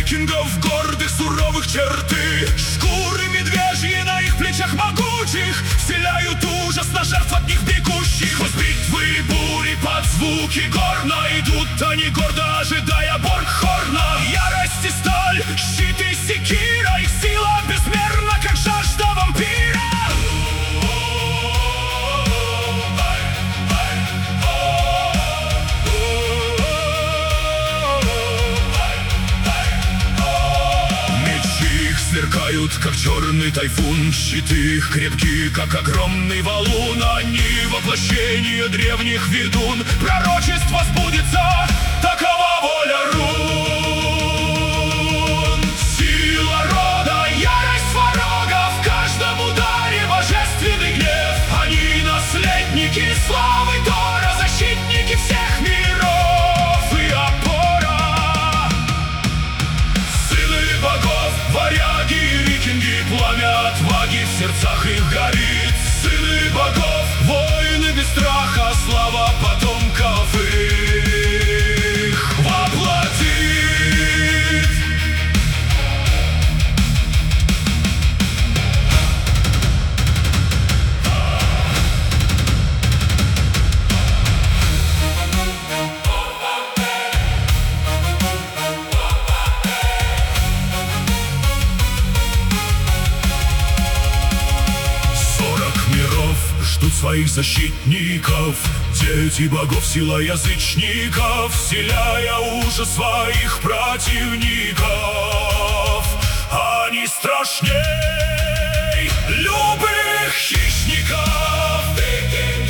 викингов, гордых, суровых черты. Шкуры медвежьи на их плечах могучих вселяют ужас на жертв от них бегущих. Сквозь битвы, бури, под звуки горна идут они гордо, ожидая Боргхорна. Ярость и сталь, щит и секира, их сила безмерна, как жажда вампира. Сверкают, как черный тайфун, щиты их крепкие, как огромный валун. Они воплощение древних ведун, пророчество сбудется, такова воля рун. Сила рода, ярость ворога, в каждом ударе божественный гнев. Они наследники славы Тора, защитники всех миров и опора. Сыны богов, варяги и викинги, пламя отваги в сердцах их горит. Сыны богов, воины без страха, слава потомков их воплотит. Ждут своих защитников, дети богов, сила язычников, вселяя ужас своих противников. Они страшней любых хищников.